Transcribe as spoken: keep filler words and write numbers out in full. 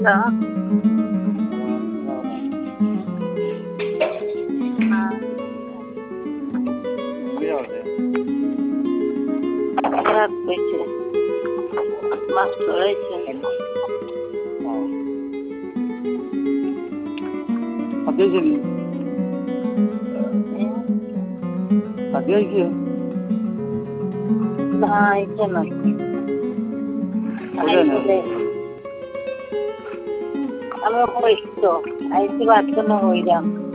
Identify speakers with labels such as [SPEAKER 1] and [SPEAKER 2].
[SPEAKER 1] hello
[SPEAKER 2] സദ്യ ശരി സദ്യ കഴിക്കുക
[SPEAKER 1] അയക്കണം നമ്മൾ പോയിട്ടോ അയച്ച് ഭക്ഷണം പോയില്ല